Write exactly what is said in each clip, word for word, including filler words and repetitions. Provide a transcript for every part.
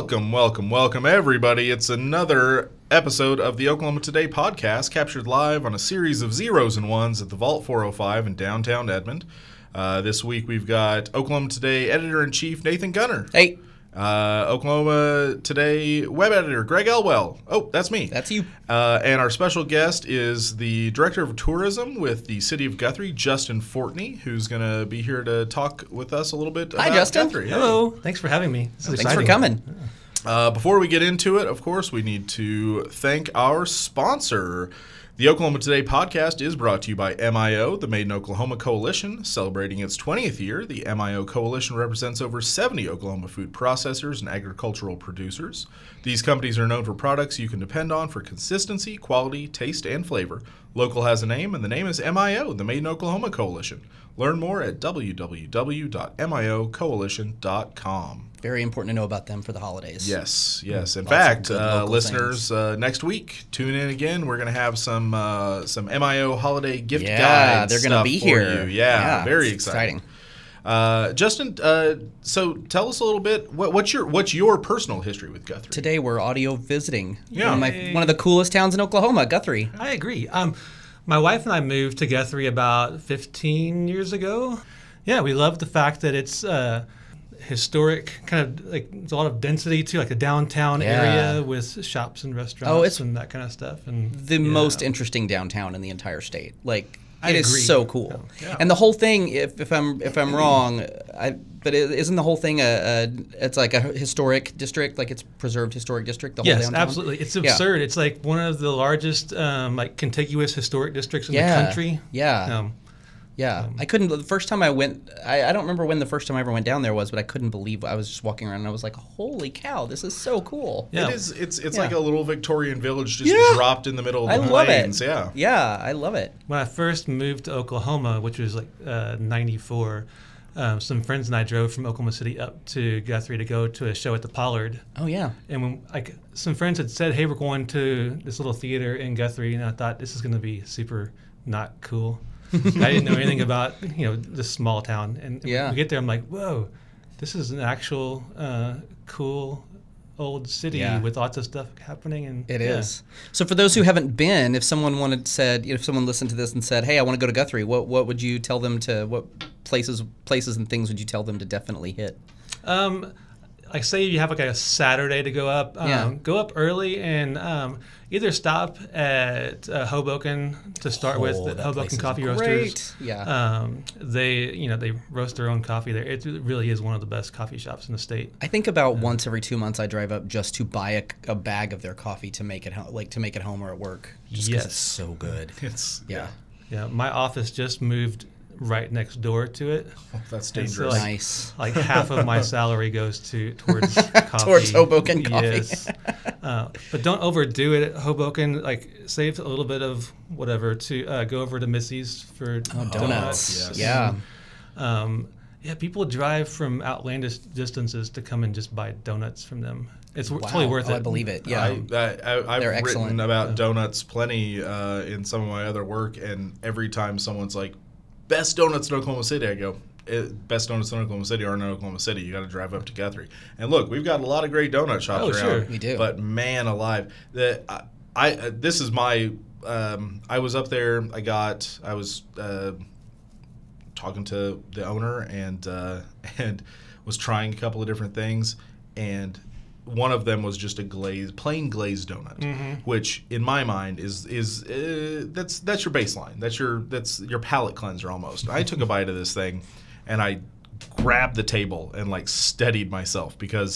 Welcome, welcome, welcome, everybody. It's another episode of the Oklahoma Today podcast, captured live on a series of zeros and ones at the Vault four oh five in downtown Edmond. Uh, this week we've got Oklahoma Today Editor-in-Chief Nathan Gunner. Hey. Uh, Oklahoma Today web editor Greg Elwell. Oh, that's me. That's you. Uh, and our special guest is the Director of Tourism with the City of Guthrie, Justin Fortney, who's going to be here to talk with us a little bit Hi, about Justin. Guthrie. Hello. Thanks for having me. This is Thanks exciting. for coming. Uh, before we get into it, of course, we need to thank our sponsor. The Oklahoma Today podcast is brought to you by M I O, the Made in Oklahoma Coalition. Celebrating its twentieth year, the M I O Coalition represents over seventy Oklahoma food processors and agricultural producers. These companies are known for products you can depend on for consistency, quality, taste, and flavor. Local has a name, and the name is M I O, the Made in Oklahoma Coalition. Learn more at w w w dot m i o coalition dot com. Very important to know about them for the holidays. Yes, yes. In Lots of fact, good uh, local listeners, uh, next week, tune in again. We're going to have some uh, some M I O holiday gift Yeah, guide they're going to be for here. you. Yeah, Yeah, very it's exciting. exciting. Uh, Justin, uh, so tell us a little bit. What, what's your what's your personal history with Guthrie? Today we're audio visiting. Yeah. One of, my, one of the coolest towns in Oklahoma, Guthrie. I agree. Um, my wife and I moved to Guthrie about fifteen years ago. Yeah, we love the fact that it's uh, historic, kind of like there's a lot of density too, like a downtown Yeah. area with shops and restaurants Oh, it's and that kind of stuff. And The yeah. most interesting downtown in the entire state. Like I it is agree. so cool. Yeah. And the whole thing, if, if I'm if I'm wrong, I but it, isn't the whole thing a, a it's like a historic district, like it's preserved historic district. The whole Yes, downtown? absolutely. It's Yeah. absurd. It's like one of the largest um, like contiguous historic districts in Yeah. the country. Yeah. Um, Yeah, I couldn't. The first time I went, I, I don't remember when the first time I ever went down there was, but I couldn't believe I was just walking around and I was like, "Holy cow, this is so cool!" yeah. It is. It's it's Yeah. like a little Victorian village just Yeah. dropped in the middle of the I love plains. it. Yeah. Yeah, I love it. When I first moved to Oklahoma, which was like uh, ninety-four, um, some friends and I drove from Oklahoma City up to Guthrie to go to a show at the Pollard. Oh yeah, And when like some friends had said, "Hey, we're going to this little theater in Guthrie," and I thought this is going to be super not cool. I didn't know anything about you know this small town, and Yeah. we get there, I'm like, "Whoa, this is an actual uh, cool old city Yeah. with lots of stuff happening." And it yeah. is. So for those who haven't been, if someone wanted said, if someone listened to this and said, "Hey, I want to go to Guthrie," what what would you tell them to? What places places and things would you tell them to definitely hit? Um, like say you have like a Saturday to go up, um, Yeah. go up early and um, either stop at uh, Hoboken to start with, Oh, the that Hoboken place is Coffee great. Roasters. Yeah. Um, they you know they roast their own coffee there. It really is one of the best coffee shops in the state. I think about once every two months I drive up just to buy a, a bag of their coffee to make it home, like to make it home or at work. Just 'cause Yes. it's so good. It's Yeah. Yeah, my office just moved right next door to it. that's And so, dangerous. like, Nice. Like half of my salary goes to towards coffee. Towards Hoboken coffee. Yes, uh, but don't overdo it at Hoboken. Like save a little bit of whatever to uh, go over to Missy's for Oh, donuts. donuts. yes. Yeah. Um, yeah, people drive from outlandish distances to come and just buy donuts from them. It's w- totally Wow. worth Oh, it. I believe it. Yeah. I, I, I, I've They're written excellent. about donuts plenty uh, in some of my other work, and every time someone's like, "Best donuts in Oklahoma City," I go, eh, "Best donuts in Oklahoma City aren't in Oklahoma City. You got to drive up to Guthrie." And look, we've got a lot of great donut shops Oh, around. sure. We do. But man, alive, the I, I uh, this is my. Um, I was up there. I got. I was uh, talking to the owner and uh, and was trying a couple of different things, and one of them was just a glazed, plain glazed donut, Mm-hmm. which in my mind is is uh, that's that's your baseline. That's your that's your palate cleanser almost. I took a bite of this thing, and I grabbed the table and like steadied myself because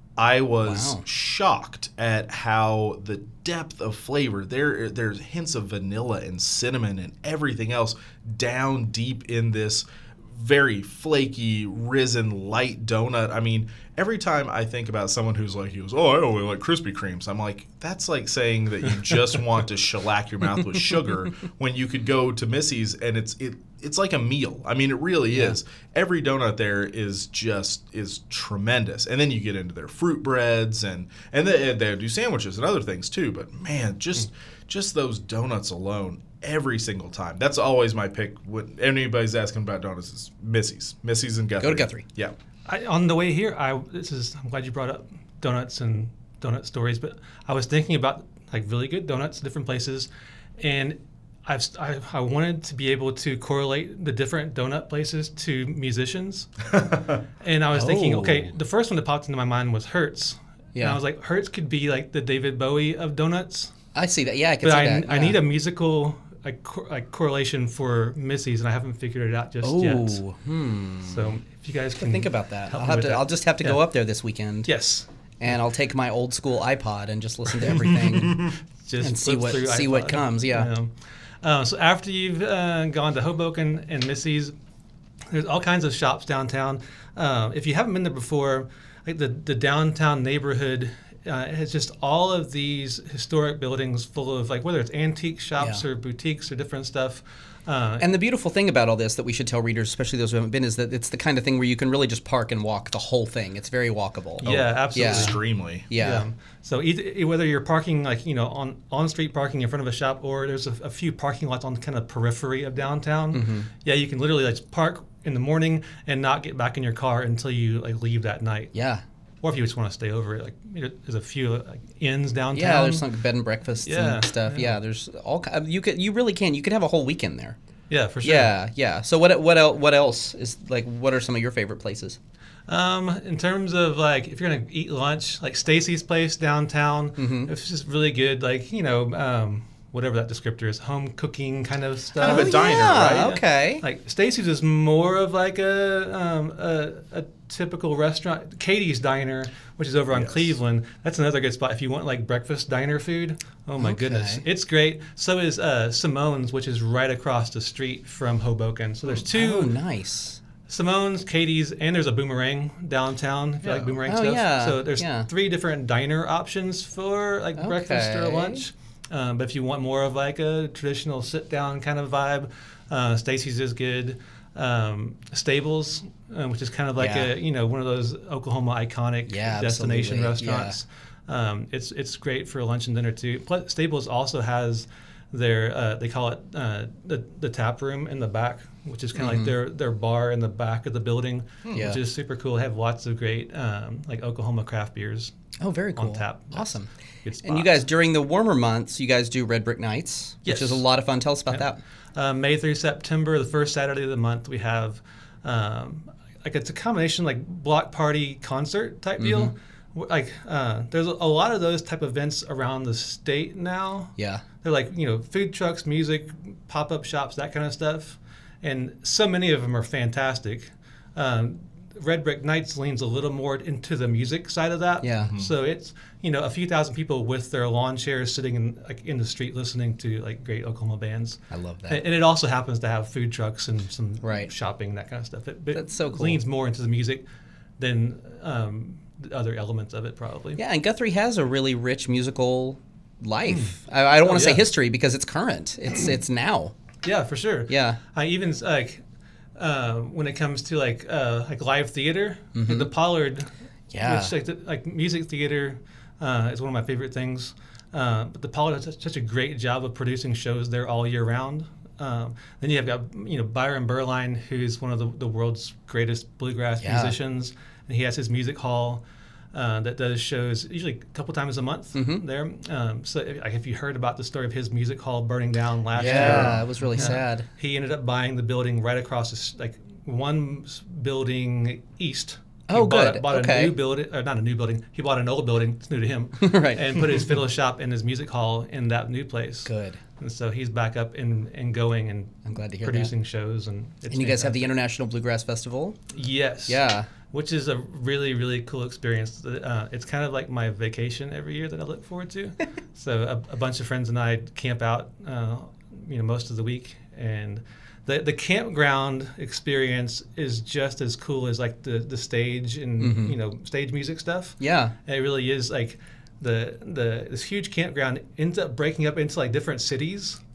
I was Wow. shocked at how the depth of flavor there. There's hints of vanilla and cinnamon and everything else down deep in this very flaky, risen, light donut. I mean, every time I think about someone who's like, he goes, "Oh, I only like Krispy Kremes," I'm like, that's like saying that you just want to shellac your mouth with sugar when you could go to Missy's and it's it it's like a meal. I mean, it really Yeah. is. Every donut there is just is tremendous. And then you get into their fruit breads and and they, they do sandwiches and other things too. But man, just just those donuts alone. Every single time. That's always my pick. When anybody's asking about donuts, is Missy's. Missy's and Guthrie. Go to Guthrie. Yeah. I, on the way here, I this is I'm glad you brought up donuts and donut stories, but I was thinking about like really good donuts, different places, and I've I, I wanted to be able to correlate the different donut places to musicians, and I was thinking, Oh. okay, the first one that popped into my mind was Hertz, and Yeah. I was like, Hertz could be like the David Bowie of donuts, I see that. Yeah, I can but see I, that. I yeah. need a musical like cor- like correlation for Missy's, and I haven't figured it out just Oh, yet. hmm. So if you guys can Think about that. help I'll me have with to. that. I'll just have to go Yeah. up there this weekend. Yes. And I'll take my old school iPod and just listen to everything Just and see flip what through see what iPod. comes. Yeah. Uh, so after you've uh, gone to Hoboken and Missy's, there's all kinds of shops downtown. Uh, if you haven't been there before, like the the downtown neighborhood uh, has just all of these historic buildings full of like whether it's antique shops Yeah. or boutiques or different stuff. Uh, And the beautiful thing about all this that we should tell readers, especially those who haven't been, is that it's the kind of thing where you can really just park and walk the whole thing. It's very walkable. yeah, absolutely. Yeah. Extremely. Yeah. So either, whether you're parking like you know on on street parking in front of a shop, or there's a, a few parking lots on the kind of periphery of downtown, Mm-hmm. yeah, you can literally like park in the morning and not get back in your car until you like leave that night. Yeah. Or if you just want to stay over, like you know, there's a few like inns downtown. Yeah, there's some bed and breakfasts Yeah, and stuff. yeah. Yeah, there's all ki- you could you really can. You could have a whole weekend there. Yeah, for sure. Yeah, yeah. So what what else what else is like what are some of your favorite places? Um, in terms of like if you're gonna eat lunch, like Stacy's Place downtown, Mm-hmm. it's just really good. Like you know, um, whatever that descriptor is, home cooking kind of stuff. Kind of a diner, yeah, right? Okay. Like Stacy's is more of like a um, a, a typical restaurant. Katie's Diner, which is over on Yes. Cleveland, that's another good spot if you want like breakfast diner food. Oh my Okay. goodness, it's great. So is uh, Simone's, which is right across the street from Hoboken. So there's two Oh, nice. Simone's, Katie's, and there's a Boomerang downtown. If you Yeah. like Boomerang Oh, stuff. yeah, So there's yeah. three different diner options for like breakfast or Okay. lunch. Um, but if you want more of like a traditional sit down kind of vibe, uh, Stacy's is good. Um, Stables, uh, which is kind of like Yeah. a you know one of those Oklahoma iconic Yeah, destination absolutely. restaurants. Um, it's it's great for lunch and dinner too. Plus, Stables also has their uh, they call it uh, the the tap room in the back, which is kind of like their their bar in the back of the building, Mm-hmm. Yeah. which is super cool. They have lots of great um, like Oklahoma craft beers Oh, very cool. on tap. Awesome. Good And you spots. guys, during the warmer months, you guys do Red Brick Nights, Yes. which is a lot of fun. Tell us about Yeah. that. Uh, May through September, the first Saturday of the month, we have um, like it's a combination like block party concert type deal. Mm-hmm. Wh- Like uh, there's a, a lot of those type of events around the state now. Yeah. They're like you know food trucks, music, pop up shops, that kind of stuff, and so many of them are fantastic. Um, Red Brick Nights leans a little more into the music side of that. Yeah. Mhm. So it's you know a few thousand people with their lawn chairs sitting in like in the street listening to like great Oklahoma bands. I love that. And, and it also happens to have food trucks and some Right. shopping, that kind of stuff. It, it That's so cool. leans more into the music than um, the other elements of it, probably. Yeah, and Guthrie has a really rich musical life. I, I don't Oh, want to say yeah. history because it's current. It's it's now. Yeah, for sure. Yeah. I even like uh, when it comes to like uh, like live theater, like the Pollard, Mm-hmm. Yeah. which like, the, like music theater uh, is one of my favorite things. Uh, but the Pollard does such- such a great job of producing shows there all year round. Um, then you have got you know Byron Berline, who's one of the, the world's greatest bluegrass Yeah. musicians, and he has his music hall. Uh, that does shows usually a couple times a month Mm-hmm. there. Um, so if, like if you heard about the story of his music hall burning down last year, Yeah, it was really Yeah. sad. he ended up buying the building right across, the, s- like one s- building east. He Oh, bought, good. Bought Okay. a new building, or not a new building. He bought an old building. It's new to him, Right. And put his fiddle shop and his music hall in that new place. Good. And so he's back up and, and going and I'm glad to hear producing shows and. It's And you guys have the fantastic. International Bluegrass Festival. Yes. Yeah. Which is a really, really cool experience. Uh, it's kind of like my vacation every year that I look forward to. So a, a bunch of friends and I camp out, uh, you know, most of the week, and the the campground experience is just as cool as like the the stage and Mm-hmm. you know stage music stuff. Yeah. And it really is like the the this huge campground ends up breaking up into like different cities.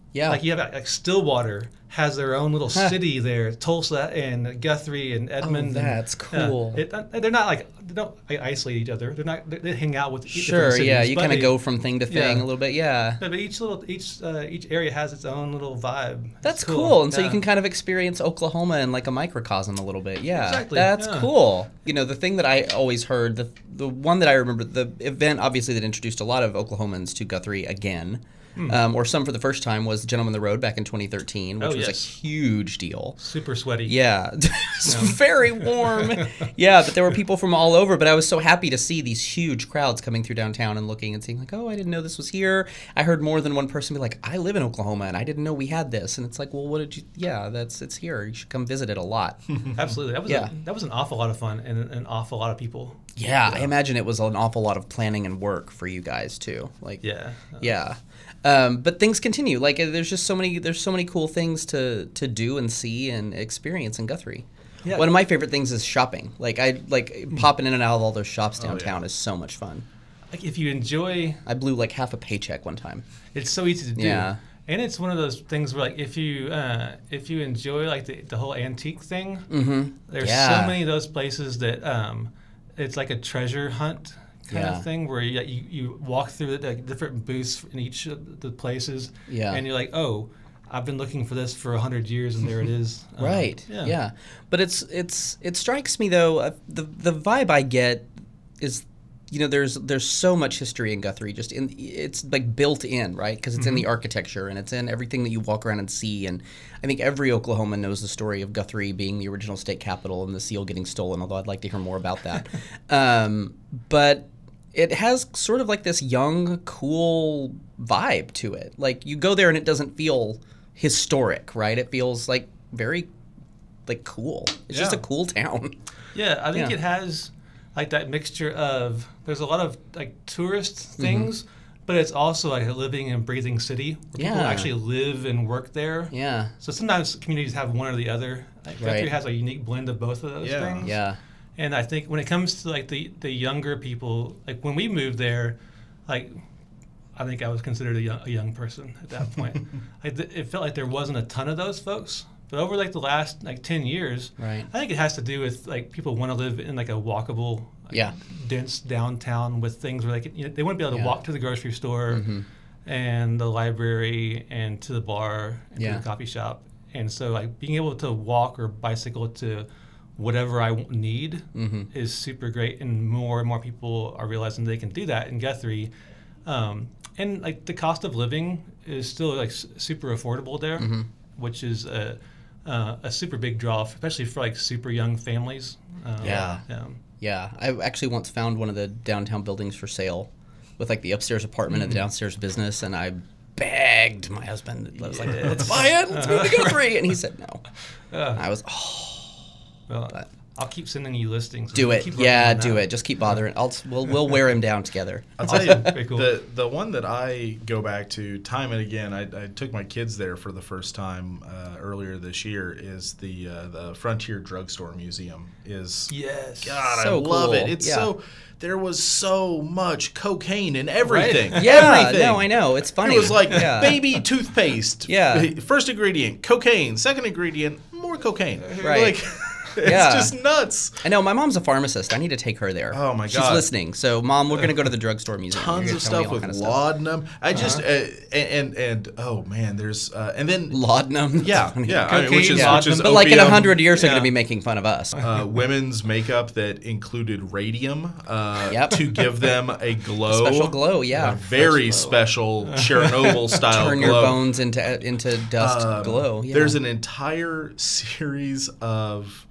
Yeah. Like you have like Stillwater has their own little city there, Tulsa and Guthrie and Edmond. Oh, that's and, cool. Uh, it, they're not like they don't isolate each other. They're not. They, they hang out with different Sure, cities, yeah, you but kind of they- go from thing to thing yeah. a little bit, yeah. But each little each uh, each area has its own little vibe. It's That's cool. And so you yeah. can kind of experience Oklahoma in like a microcosm a little bit. Yeah. Exactly, That's yeah. cool. You know, the thing that I always heard, the the one that I remember, the event obviously that introduced a lot of Oklahomans to Guthrie again, Hmm. um, or some for the first time, was Gentleman on the Road back in twenty thirteen, which Oh, was a yes. huge deal. super sweaty. Yeah, it's very warm. Yeah, but there were people from all over. But I was so happy to see these huge crowds coming through downtown and looking and seeing like, oh, I didn't know this was here. I heard more than one person be like, I live in Oklahoma and I didn't know we had this. And it's like, well, what did you? Yeah, that's it's here. You should come visit it a lot. Absolutely. That was Yeah. a, that was an awful lot of fun and an awful lot of people. Yeah, I imagine it was an awful lot of planning and work for you guys too. Like, Yeah. yeah. Um, but things continue. Like, uh, there's just so many. There's so many cool things to to do and see and experience in Guthrie. Yeah. One of my favorite things is shopping. Like I like popping in and out of all those shops downtown is so much fun. Like if you enjoy, I blew like half a paycheck one time. it's so easy to do. Yeah. And it's one of those things where like if you uh, if you enjoy like the, the whole antique thing, Mm-hmm. there's Yeah. so many of those places that um, it's like a treasure hunt kind Yeah. of thing where you, you you walk through the like, different booths in each of the places, Yeah. and you're like, oh, I've been looking for this for a hundred years, and there it is. Um, Right. Yeah. But it's it's it strikes me though uh, the the vibe I get is, you know, there's there's so much history in Guthrie, just in it's like built in, right? Because it's in the architecture and it's in everything that you walk around and see. And I think every Oklahoman knows the story of Guthrie being the original state capital and the seal getting stolen. Although I'd like to hear more about that. um, but it has sort of like this young, cool vibe to it. Like you go there and it doesn't feel historic, right? It feels like very like cool. It's just a Yeah. cool town. Yeah, I think Yeah. it has like that mixture of there's a lot of like tourist things, but it's also like a living and breathing city where people Yeah. actually live and work there. Yeah. So sometimes communities have one or the other. Like Guthrie Right. has a unique blend of both of those Yeah. things. Yeah. And I think when it comes to like the, the younger people, like when we moved there, like I think I was considered a young, a young person at that point. Like th- it felt like there wasn't a ton of those folks. But over like the last like ten years, Right. I think it has to do with like people want to live in like a walkable, like, Yeah. dense downtown with things where they can, you know, they want to be able to Yeah. walk to the grocery store Mhm. and the library and to the bar and Yeah. to the coffee shop. And so like being able to walk or bicycle to whatever I w- need Mhm. is super great, and more and more people are realizing they can do that in Guthrie. Um, and like the cost of living is still like s- super affordable there, Mm-hmm. which is a uh, a super big draw, especially for like super young families. Um, Yeah. um, Yeah, I actually once found one of the downtown buildings for sale with like the upstairs apartment and the downstairs business, and I begged my husband. I was like, Yes. let's buy it, let's move to Guthrie. And he said no. uh, I was, oh, well, but- I'll keep sending you listings. do We'll it. keep working Yeah, on do that. it. Just keep bothering. I'll, we'll, we'll wear him down together. I'll tell you, Very cool. the the one that I go back to time and again, I, I took my kids there for the first time uh, earlier this year, is the uh, the Frontier Drugstore Museum. Is Yes. God, So I love cool. it. It's Yeah. so there was so much cocaine in everything. Yeah, everything. no, I know. It's funny. It was like yeah. baby toothpaste. Yeah. First ingredient, cocaine. Second ingredient, more cocaine. Right. Like, it's Yeah. just nuts. I know. My mom's a pharmacist. I need to take her there. Oh, my She's God. listening. So, Mom, we're going to go to the drugstore museum. You're Tons gonna of tell me stuff all with kind of stuff. laudanum. I just uh, and, and and oh man, there's uh, and then Laudanum. yeah, That's funny. yeah, I mean, which is Cocaine, which is But like in a opium. hundred years, they're Yeah. going to be making fun of us. uh, women's makeup that included radium uh, Yep. to give them a glow, Special glow, yeah. a very special Chernobyl style Turn glow. your bones into into dust Um, glow. Yeah. There's an entire series of,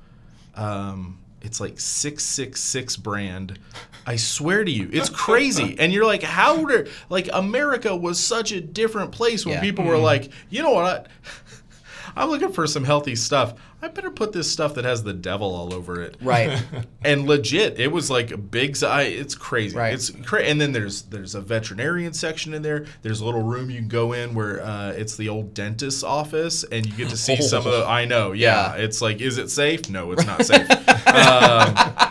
um, it's like six six six brand. I swear to you, it's crazy. And you're like, how would it, like America was such a different place when Yeah. people were like, you know what? I, I'm looking for some healthy stuff. I better put this stuff that has the devil all over it. right. And legit, it was like a big. I, it's crazy. Right. It's cra- and then there's there's a veterinarian section in there. There's a little room you can go in where uh, it's the old dentist's office, and you get to see some of the. I know, yeah. Yeah. It's like, is it safe? No, it's not safe. um,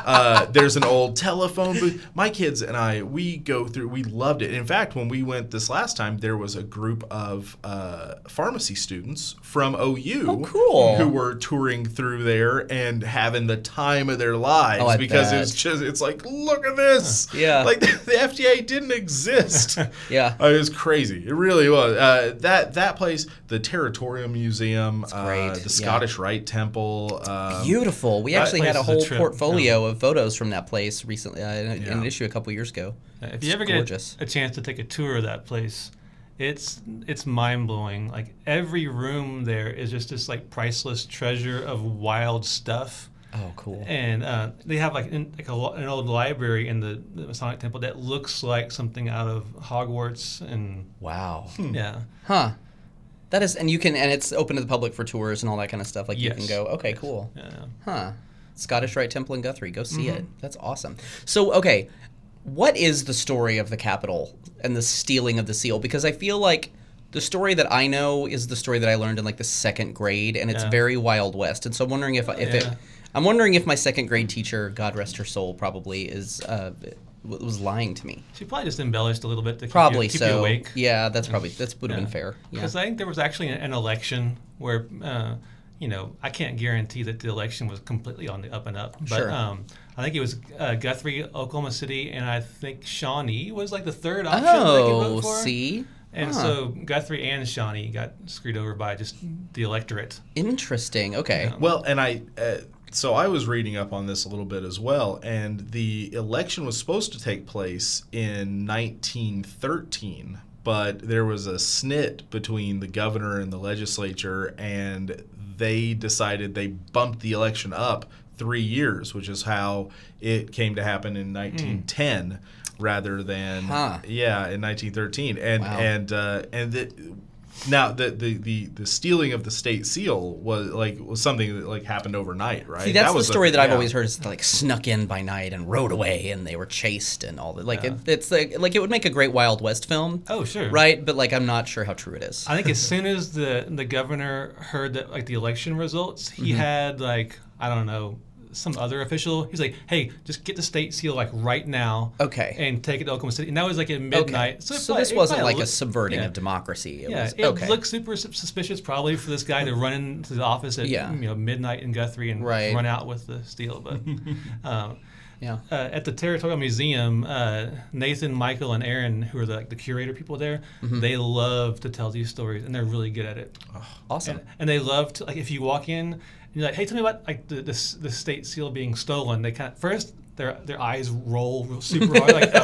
uh, there's an old telephone booth. My kids and I, we go through, we loved it. In fact, when we went this last time, there was a group of uh, pharmacy students from O U Oh, cool. who were touring through there and having the time of their lives Oh, I because bet. it's just, it's like, look at this. Yeah. Like the F D A didn't exist. Yeah. Uh, it was crazy. It really was. Uh, that that place, the Territorial Museum, uh, great. the Yeah. Scottish Rite Temple. Um, Beautiful. We that actually had a place is a whole trip. portfolio of photos from that place recently, uh, in, Yeah. in an issue a couple years ago. If It's you ever gorgeous. get a chance to take a tour of that place, it's it's mind blowing. Like every room there is just this like priceless treasure of wild stuff. Oh, cool. And uh, they have like, in, like a, lo- an old library in the, the Masonic Temple that looks like something out of Hogwarts, and Wow. yeah, Huh. That is, and you can, and it's open to the public for tours and all that kind of stuff. Like you Yes. can go, okay, cool. yeah. Huh. Scottish Rite Temple in Guthrie. Go see Mm-hmm. it. That's awesome. So, okay, what is the story of the Capitol and the stealing of the seal? Because I feel like the story that I know is the story that I learned in like the second grade, and it's Yeah. very Wild West. And so I'm wondering if if it, Yeah. I'm wondering if my second grade teacher, God rest her soul, probably is uh, w- was lying to me. She probably just embellished a little bit to keep, Probably you, keep so. you awake. Yeah, that's probably that's would have been fair. Yeah. Because I think there was actually an, an election where, uh, you know, I can't guarantee that the election was completely on the up and up. But Sure. um, I think it was uh, Guthrie, Oklahoma City, and I think Shawnee was like the third option they could Oh, vote for. see. And Huh. so Guthrie and Shawnee got screwed over by just the electorate. Interesting. Okay. Yeah. Well, and I, uh, so I was reading up on this a little bit as well, and the election was supposed to take place in nineteen thirteen, but there was a snit between the governor and the legislature, and they decided they bumped the election up three years, which is how it came to happen in nineteen ten. Rather than Huh. yeah in nineteen thirteen, and Wow. and uh, and the, now the, the the the stealing of the state seal was like was something that like happened overnight, right? See, that's That the was story that I've yeah. always heard is like snuck in by night and rode away, and they were chased and all that. Like Yeah. it, it's like like it would make a great Wild West film, Oh, sure. right? But like I'm not sure how true it is. I think as soon as the the governor heard that like the election results, he Mm-hmm. had like I don't know some other official. He's like, hey, just get the state seal like right now. Okay. And take it to Oklahoma City. And that was like at midnight. Okay. So, So, it probably- this it wasn't probably like a looked- subverting yeah. of democracy. It Yeah, was, it okay. looked super sus- suspicious probably for this guy to run into the office at Yeah. you know midnight in Guthrie and Right. run out with the steel. But um, yeah. uh, at the Territorial Museum, uh, Nathan, Michael, and Aaron, who are the, like, the curator people there, Mm-hmm. they love to tell these stories, and they're really good at it. Awesome. And, and they love to like if you walk in and you're like, hey, tell me about like the the, s- the state seal being stolen. They kind of first their their eyes roll real super hard like,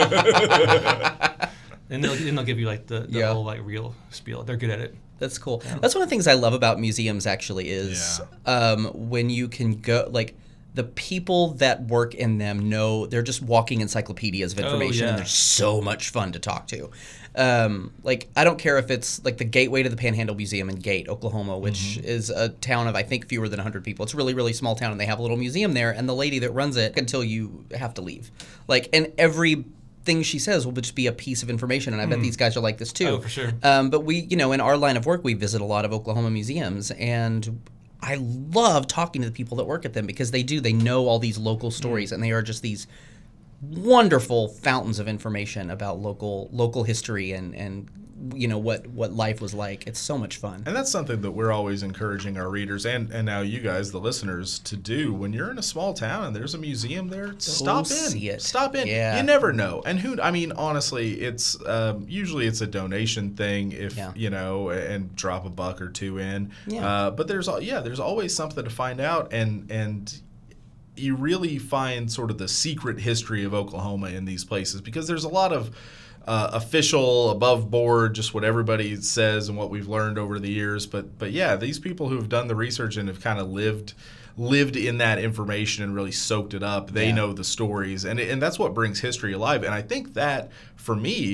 oh. And they'll then they'll give you like the, the Yeah. whole like real spiel. They're good at it. That's cool. That's one of the things I love about museums. Actually, is um, when you can go like. The people that work in them know they're just walking encyclopedias of information, yeah. and they're so much fun to talk to. Um, like I don't care if it's like the Gateway to the Panhandle Museum in Gate, Oklahoma, which is a town of I think fewer than one hundred people. It's a really really small town, and they have a little museum there. And the lady that runs it until you have to leave, like, and every thing she says will just be a piece of information. And I bet these guys are like this too. Oh, for sure. Um, but we, you know, in our line of work, we visit a lot of Oklahoma museums, and I love talking to the people that work at them because they do. They know all these local stories, and they are just these wonderful fountains of information about local local history and and you know what what life was like. It's so much fun. And that's something that we're always encouraging our readers and, and now you guys, the listeners, to do. When you're in a small town and there's a museum there, stop in. see it. Stop in. Yeah. You never know. And who, I mean, honestly, it's um, usually it's a donation thing if, Yeah. you know, and drop a buck or two in. Yeah. Uh, but there's, al- yeah, there's always something to find out. And, and, you really find sort of the secret history of Oklahoma in these places because there's a lot of uh, official, above board, just what everybody says and what we've learned over the years. But but yeah, these people who've done the research and have kind of lived lived in that information and really soaked it up, they Yeah. know the stories, and and that's what brings history alive. And I think that for me.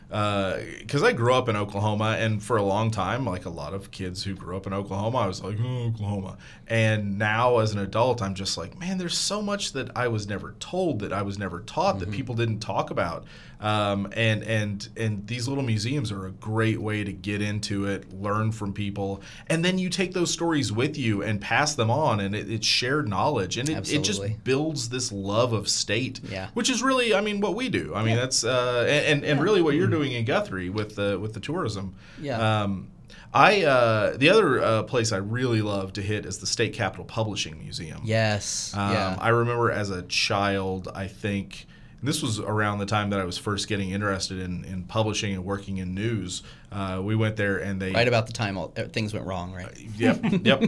because I grew up in Oklahoma, and for a long time, like a lot of kids who grew up in Oklahoma, I was like, oh, Oklahoma. And now as an adult, I'm just like, man, there's so much that I was never told, that I was never taught, mm-hmm. that people didn't talk about. Um, and and and these little museums are a great way to get into it, learn from people, and then you take those stories with you and pass them on, and it, it's shared knowledge, and it, it just builds this love of state, yeah. which is really, I mean, what we do. I mean, yeah. that's uh, and and yeah. really what you're doing in Guthrie with the with the tourism. Yeah. Um, I uh, the other uh, place I really love to hit is the State Capitol Publishing Museum. Yes. Um, yeah. I remember as a child, I think. This was around the time that I was first getting interested in, in publishing and working in news. Uh, we went there and they... Right about the time all, things went wrong, right? Uh, yep, yep.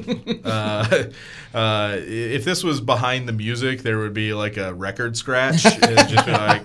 uh, uh, if this was behind the music, there would be like a record scratch. It would just be like...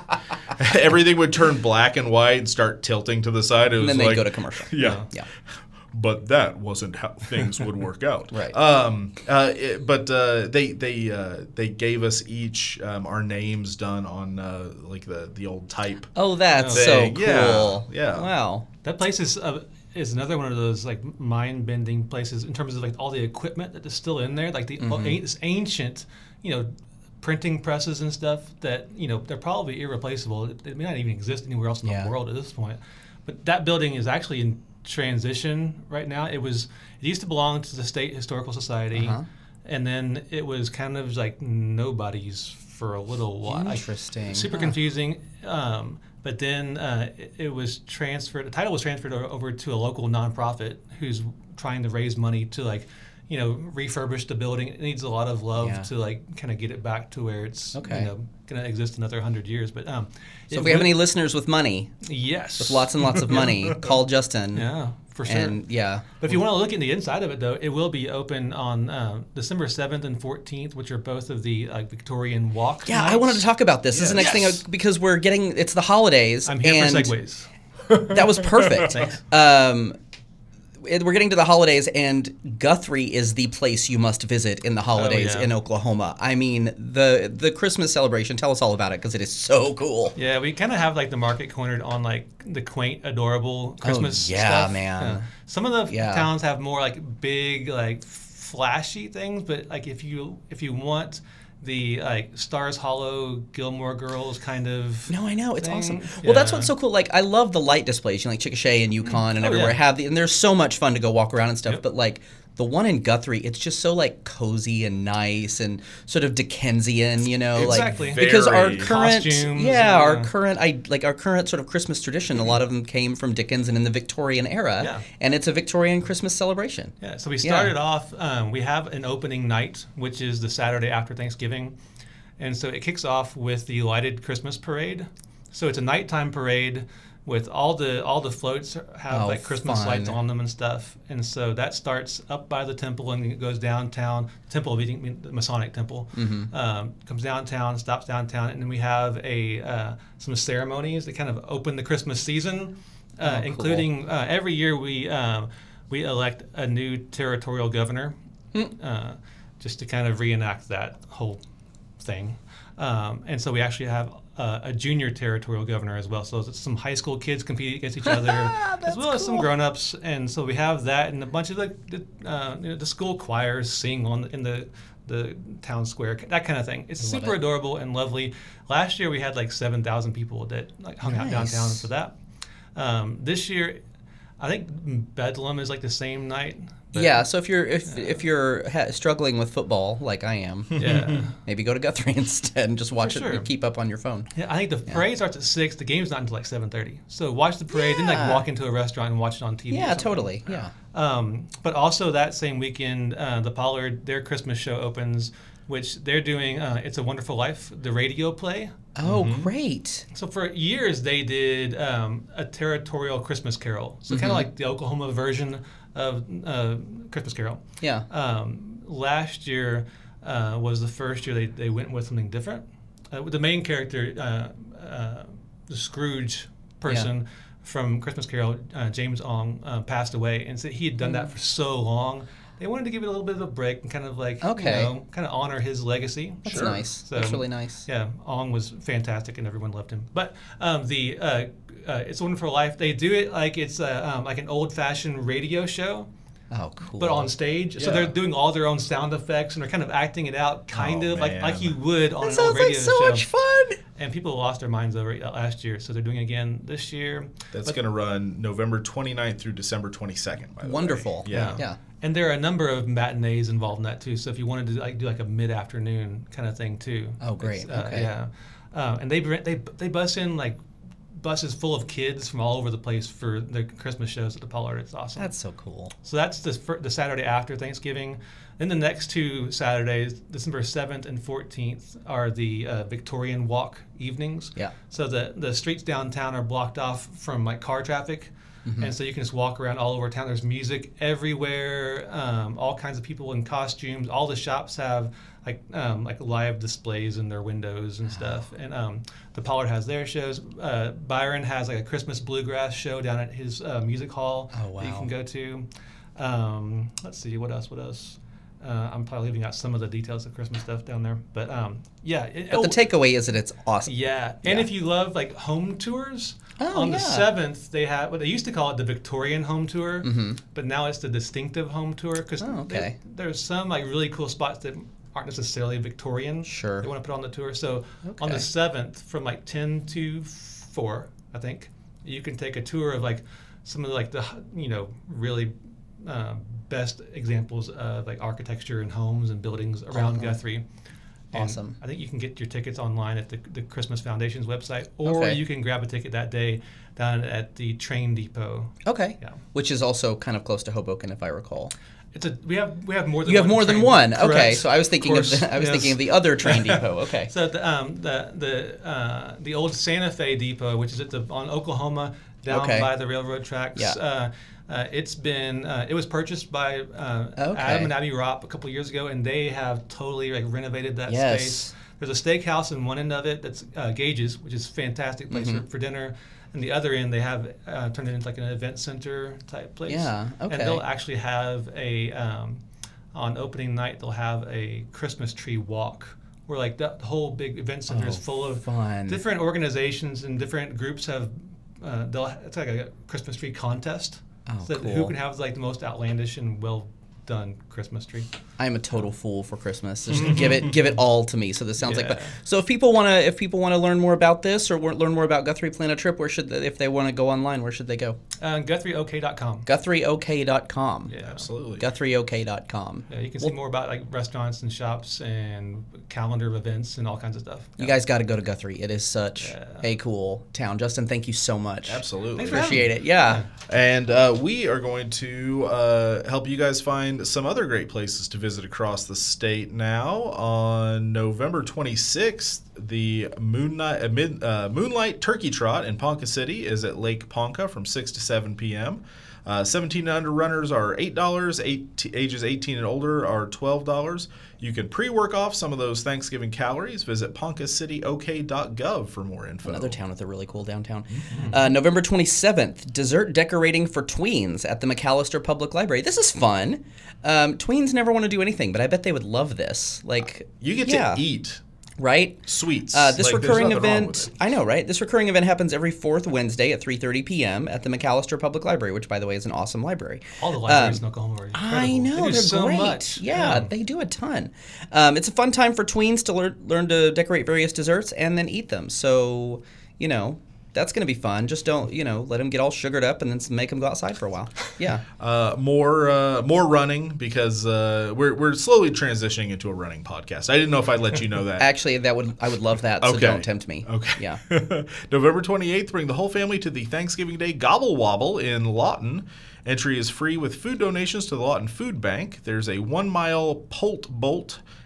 everything would turn black and white and start tilting to the side. It was and then they'd like, go to commercial. Yeah. Yeah. But that wasn't how things would work out. Right. Um, uh, it, but uh, they they uh, they gave us each um, our names done on uh, like the, the old type. Oh, that's thing. so cool. Yeah. yeah. Wow. That place is uh, is another one of those like mind bending places in terms of like all the equipment that is still in there, like the Mm-hmm. this ancient, you know, printing presses and stuff that you know they're probably irreplaceable. They may not even exist anywhere else in Yeah. the world at this point. But that building is actually in transition right now. It was it used to belong to the State Historical Society, Uh-huh. and then it was kind of like nobody's for a little while. Interesting. Like, super Huh. confusing. Um, but then uh, it, it was transferred. The title was transferred o- over to a local nonprofit who's trying to raise money to like, you know, refurbish the building. It needs a lot of love Yeah. to like kind of get it back to where it's Okay. you know going to exist another hundred years. But um, So it if we have would- any listeners with money, yes, with lots and lots of money, call Justin. yeah, for sure. And yeah. But if you want to look at the inside of it, though, it will be open on uh, December seventh and fourteenth, which are both of the uh, Victorian walk. Yeah, I nights. wanted to talk about this. This is the next Yes. thing because we're getting it's the holidays. I'm here and for segues. That was perfect. Thanks. Um, it- we're getting to the holidays, and Guthrie is the place you must visit in the holidays yeah. in Oklahoma. I mean, the the Christmas celebration. Tell us all about it because it is so cool. Yeah, we kind of have like the market cornered on like the quaint, adorable Christmas yeah, stuff. man. Uh, some of the Yeah. towns have more like big, like flashy things, but like if you if you want the like Stars Hollow, Gilmore Girls kind of. No, I know it's thing, awesome. Well, that's yeah. what's so cool. Like, I love the light displays, you know, like Chickasha and Yukon and Oh, everywhere yeah. have the, and there's so much fun to go walk around and stuff. Yep. But like the one in Guthrie, it's just so like cozy and nice and sort of Dickensian, you know, Exactly. like because our Very current, costumes, yeah, our yeah. current, I like our current sort of Christmas tradition. A lot of them came from Dickens and in the Victorian era, Yeah. and it's a Victorian Christmas celebration. Yeah, so we Yeah. started off, um, we have an opening night, which is the Saturday after Thanksgiving. And so it kicks off with the lighted Christmas parade. So it's a nighttime parade with all the all the floats have Oh, like Christmas fun. lights on them and stuff. And so that starts up by the temple and it goes downtown. Temple, meaning the Masonic temple, Mm-hmm. um, comes downtown, stops downtown, and then we have a uh, some ceremonies that kind of open the Christmas season, uh, Oh, cool. including uh, every year we um, we elect a new territorial governor, Hmm. uh, just to kind of reenact that whole thing. Um, and so we actually have uh, a junior territorial governor as well. So some high school kids compete against each other, as well as some grown-ups. And so we have that, and a bunch of the the, uh, you know, the school choirs sing on in the the town square, that kind of thing. It's Love super it. adorable and lovely. Last year we had like seven thousand people that like hung out Nice. downtown for that. Um, this year, I think Bedlam is like the same night. but- Yeah, so if you're if if you're ha- struggling with football like I am, Yeah. maybe go to Guthrie instead and just watch For it sure. and keep up on your phone. Yeah, I think the parade starts at six. The game's not until like seven thirty. So watch the parade, then like Yeah. walk into a restaurant and watch it on T V. or Yeah, something. totally. Yeah. Um, but also that same weekend, uh, the Pollard, their Christmas show opens, which they're doing. Uh, It's a Wonderful Life, the radio play. Oh, great. So for years they did um, a territorial Christmas Carol. So Mm-hmm. kind of like the Oklahoma version of uh, Christmas Carol. Yeah. Um, last year uh, was the first year they, they went with something different. Uh, the main character, uh, uh, the Scrooge person from Christmas Carol, uh, James Ong, uh, passed away. And so he had done that for so long they wanted to give it a little bit of a break and kind of like, Okay. you know, kind of honor his legacy. That's Sure. nice. So, That's really nice. Yeah, Ong was fantastic and everyone loved him. But um, the uh, uh, It's a Wonderful Life, they do it like it's uh, um, like an old-fashioned radio show. Oh, cool. But on stage, so Yeah. they're doing all their own sound effects and they're kind of acting it out, kind Oh, of like man. like you would on That an sounds old radio like so show. much fun. And people lost their minds over it last year, so they're doing it again this year. That's But- going to run November twenty-ninth through December twenty-second, by the way. Wonderful. Yeah. Yeah. And there are a number of matinees involved in that too. So if you wanted to like do like a mid-afternoon kind of thing too. Oh, great. It's, uh, Okay. Yeah, uh, and they br- they they bus in like buses full of kids from all over the place for the Christmas shows at the Pollard. It's awesome. That's so cool. So that's the fir- the Saturday after Thanksgiving. Then the next two Saturdays, December seventh and fourteenth, are the uh, Victorian Walk evenings. Yeah. So the the streets downtown are blocked off from like car traffic. Mm-hmm. And so you can just walk around all over town. There's music everywhere, um, all kinds of people in costumes. All the shops have like um, like live displays in their windows and stuff. And um, the Pollard has their shows. Uh, Byron has like a Christmas bluegrass show down at his uh, music hall Oh, that you wow. can go to. Um, let's see, what else? What else? Uh, I'm probably leaving out some of the details of Christmas stuff down there, but um, yeah. It, But oh, the takeaway is that it's awesome. yeah, and Yeah. if you love like home tours, Oh, on yeah. the seventh they have what they used to call it the Victorian home tour, Mhm. but now it's the distinctive home tour because Oh, okay. there's some like really cool spots that aren't necessarily Victorian. Sure. They want to put on the tour. So on Okay. the seventh, from like ten to four, I think you can take a tour of like some of the, like the you know really uh, best examples of like architecture and homes and buildings around Uh-huh. Guthrie. And Awesome. I think you can get your tickets online at the, the Christmas Foundation's website, or Okay. you can grab a ticket that day down at the train depot. Okay. Yeah. Which is also kind of close to Hoboken, if I recall. It's a we have we have more than You have one more than train- one. Okay. Correct. So I was thinking of, course, the, I was yes. thinking of the other train depot. Okay. So the um, the the uh, the old Santa Fe depot, which is at the on Oklahoma down Okay. by the railroad tracks. Yeah. Uh, uh, it's been uh, it was purchased by uh, Okay. Adam and Abby Ropp a couple years ago, and they have totally like renovated that Yes. space. There's a steakhouse in one end of it that's uh, Gage's, which is a fantastic place Mhm. for, for dinner. And the other end, they have uh, turned it into like an event center type place. Yeah, okay. And they'll actually have a um, on opening night they'll have a Christmas tree walk where like the whole big event center is Oh, full of fun. different organizations and different groups have uh, they'll it's like a Christmas tree contest. Oh, so that cool. who can have like the most outlandish and well done Christmas tree. I'm a total fool for Christmas. Just give it, give it all to me. So this sounds like. Yeah. But so if people want to, if people want to learn more about this or wa- learn more about Guthrie Plan a Trip, where should they, if they want to go online, where should they go? Uh, Guthrie O K dot com. Guthrie O K dot com. Yeah. Absolutely. Guthrie O K dot com. Yeah, you can see more about like restaurants and shops and calendar of events and all kinds of stuff. You guys got to go to Guthrie. It is such Yeah. a cool town. Justin, thank you so much. Absolutely. Thanks for having Appreciate it. Yeah. And uh, we are going to uh, help you guys find some other great places to visit across the state now. On November twenty-sixth, the Moonlight, uh, mid, uh, Moonlight Turkey Trot in Ponca City is at Lake Ponca from six to seven p.m. Uh, seventeen and under runners are eight dollars. Eight, ages eighteen and older are twelve dollars. You can pre-work off some of those Thanksgiving calories. Visit ponca city o k dot gov for more info. Another town with a really cool downtown. Uh, November twenty-seventh, dessert decorating for tweens at the McAllister Public Library. This is fun. Um, tweens never want to do anything, but I bet they would love this. Like, You get yeah, to eat right? sweets. Uh, this Like, there's recurring nothing wrong event, with it. I know, right? This recurring event happens every fourth Wednesday at three thirty p.m. at the McAllister Public Library, which, by the way, is an awesome library. All the libraries Um, in Oklahoma are incredible. I know, they do they're so great. much. Yeah, they do a ton. Um, it's a fun time for tweens to learn learn to decorate various desserts and then eat them. So, you know, that's going to be fun. Just don't, you know, let them get all sugared up and then make them go outside for a while. Yeah. Uh, more uh, more running because uh, we're we're slowly transitioning into a running podcast. I didn't know if I'd let you know that. Actually, that would I would love that. So Okay. don't tempt me. Okay. Yeah. November twenty-eighth, bring the whole family to the Thanksgiving Day Gobble Wobble in Lawton. Entry is free with food donations to the Lawton Food Bank. There's a one-mile Polt Bolt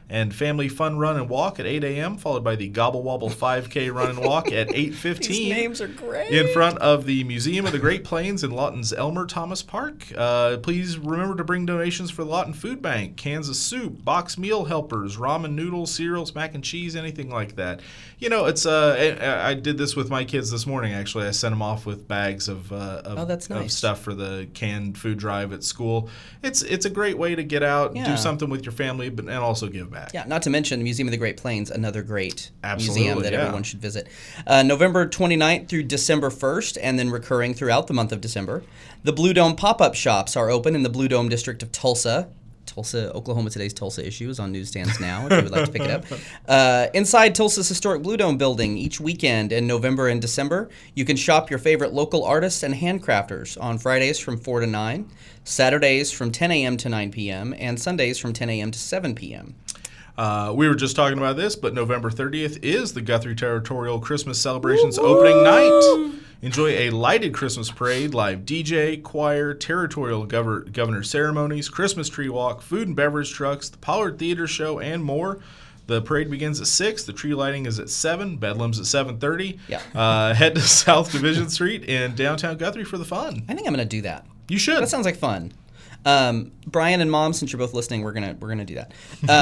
and family fun run and walk at eight a.m., followed by the Gobble Wobble five K run and walk at eight fifteen. These names are great. In front of the Museum of the Great Plains in Lawton's Elmer Thomas Park. Uh, please remember to bring donations for the Lawton Food Bank, cans of soup, box meal helpers, ramen noodles, cereals, mac and cheese, anything like that. You know, it's uh, I, I did this with my kids this morning, actually. I sent them off with bags of, uh, of, oh, that's nice. of stuff for the canned food drive at school. It's it's a great way to get out, Yeah. do something with your family, but and also give back. Yeah, not to mention the Museum of the Great Plains, another great Absolutely, museum that yeah. everyone should visit. Uh, November twenty-ninth through December first, and then recurring throughout the month of December. The Blue Dome pop-up shops are open in the Blue Dome district of Tulsa. Tulsa, Oklahoma Today's Tulsa issue is on newsstands now, if you would like to pick it up. Uh, inside Tulsa's historic Blue Dome building each weekend in November and December, you can shop your favorite local artists and handcrafters on Fridays from four to nine, Saturdays from ten a.m. to nine p.m., and Sundays from ten a.m. to seven p.m. Uh, we were just talking about this, but November thirtieth is the Guthrie Territorial Christmas Celebrations opening night. Enjoy a lighted Christmas parade, live D J, choir, territorial gover- governor ceremonies, Christmas tree walk, food and beverage trucks, the Pollard Theater Show, and more. The parade begins at six. The tree lighting is at seven. Bedlam's at seven thirty. Yeah. Uh, head to South Division Street in downtown Guthrie for the fun. I think I'm going to do that. You should. That sounds like fun. Um, Brian and Mom, since you're both listening, we're gonna we're gonna do that.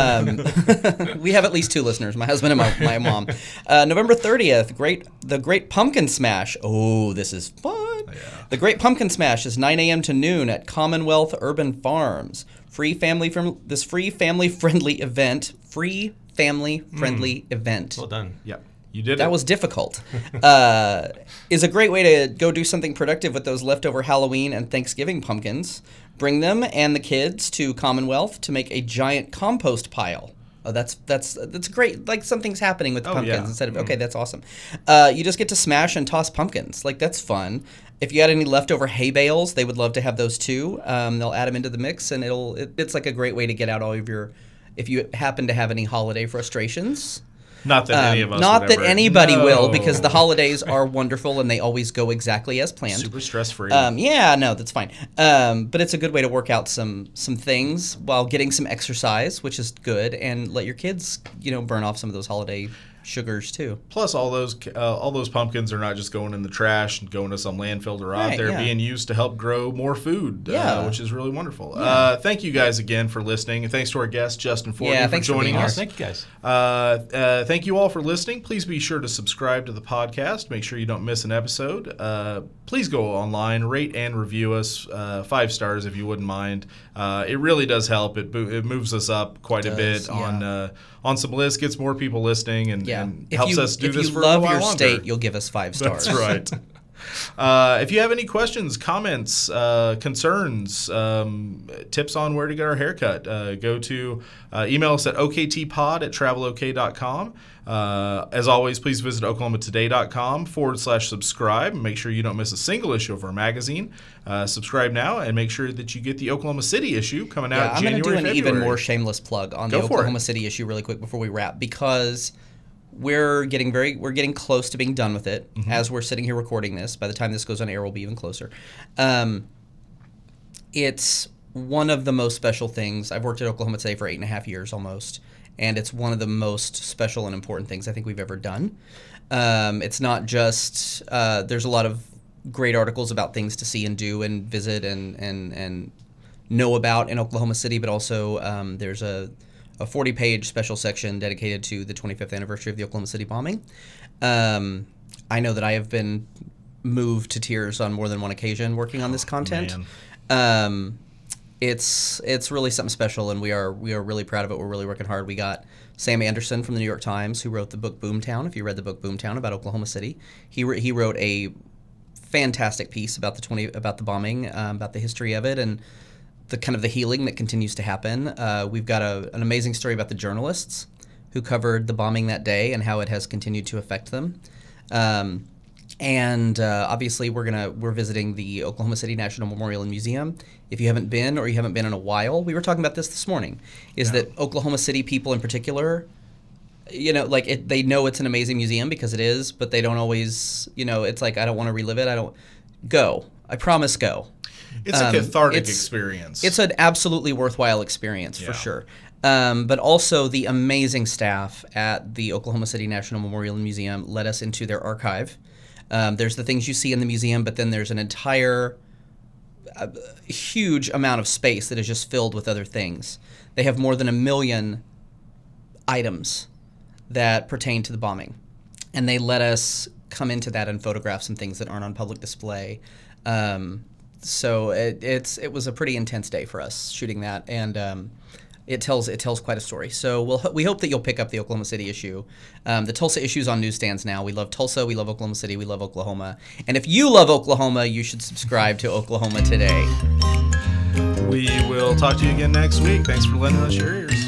Um, we have at least two listeners: my husband and my, my mom. Uh, November thirtieth, great the Great Pumpkin Smash. Oh, this is fun! Yeah. The Great Pumpkin Smash is nine a.m. to noon at Commonwealth Urban Farms. Free family from this free family friendly event. Free family friendly mm. event. Well done. Yep. You did that it. was difficult. uh, is a great way to go do something productive with those leftover Halloween and Thanksgiving pumpkins. Bring them and the kids to Commonwealth to make a giant compost pile. Oh, that's that's that's great. Like something's happening with the Oh, pumpkins yeah. instead of Mm. okay, that's awesome. Uh, you just get to smash and toss pumpkins. Like that's fun. If you had any leftover hay bales, they would love to have those too. Um, they'll add them into the mix, and it'll it, it's like a great way to get out all of your. If you happen to have any holiday frustrations. Not that any Um, of us Not would that ever- anybody No. will, because the holidays are wonderful and they always go exactly as planned. Super stress-free. Um, yeah, no, that's fine. Um, but it's a good way to work out some some things while getting some exercise, which is good, and let your kids, you know, burn off some of those holiday sugars too. Plus, all those uh, all those pumpkins are not just going in the trash and going to some landfill to rot. Right, They're yeah. being used to help grow more food, Yeah. uh, which is really wonderful. Uh, thank you guys again for listening, and thanks to our guest Justin Ford Yeah, for thanks for joining being us. here. Thank you, guys. Uh, uh, thank you all for listening. Please be sure to subscribe to the podcast. Make sure you don't miss an episode. Uh, please go online, rate and review us. Uh, five stars if you wouldn't mind. Uh, it really does help. It bo- it moves us up quite It a does, bit yeah. on uh, on some lists, gets more people listening, and, Yeah, and if helps you, us do if this you for love a while your longer. state, you'll give us five stars. That's right. Uh, if you have any questions, comments, uh, concerns, um, tips on where to get our haircut, uh, go to uh, email us at o k t pod at travel o k dot com. Uh, as always, please visit oklahoma today dot com forward slash subscribe. Make sure you don't miss a single issue of our magazine. Uh, subscribe now and make sure that you get the Oklahoma City issue coming out Yeah, I'm going January, to do an February. even more shameless plug on Go the for Oklahoma it. City issue really quick before we wrap, because we're getting very we're getting close to being done with it. Mm-hmm. As we're sitting here recording this, by the time this goes on air, we'll be even closer. Um, it's one of the most special things. I've worked at Oklahoma Today for eight and a half years almost, and it's one of the most special and important things I think we've ever done. Um, it's not just uh, there's a lot of great articles about things to see and do and visit and and and know about in Oklahoma City, but also um, there's a a forty-page special section dedicated to the twenty-fifth anniversary of the Oklahoma City bombing. Um, I know that I have been moved to tears on more than one occasion working on this content. man. Um, it's it's really something special, and we are we are really proud of it. We're really working hard. We got Sam Anderson from the New York Times, who wrote the book Boomtown. If you read the book Boomtown about Oklahoma City, he re- he wrote a fantastic piece about the twenty about the bombing, um, about the history of it, and the kind of the healing that continues to happen. Uh, we've got a, an amazing story about the journalists who covered the bombing that day and how it has continued to affect them. Um, and uh, obviously, we're gonna we're visiting the Oklahoma City National Memorial and Museum. If you haven't been, or you haven't been in a while, we were talking about this this morning. Is Yeah. that Oklahoma City people in particular? You know, like it, they know it's an amazing museum because it is, but they don't always. You know, it's like I don't want to relive it. I don't go. I promise, go. It's a Um, cathartic it's- experience. It's an absolutely worthwhile experience Yeah. for sure. Um, but also the amazing staff at the Oklahoma City National Memorial and Museum led us into their archive. Um, there's the things you see in the museum, but then there's an entire uh, huge amount of space that is just filled with other things. They have more than a million items that pertain to the bombing. And they let us come into that and photograph some things that aren't on public display. Um, so it, it's it was a pretty intense day for us shooting that, and um, it tells it tells quite a story. So we'll we hope that you'll pick up the Oklahoma City issue. Um, the Tulsa issue's on newsstands now. We love Tulsa, we love Oklahoma City, we love Oklahoma. And if you love Oklahoma, you should subscribe to Oklahoma Today. We will talk to you again next week. Thanks for lending us your ears.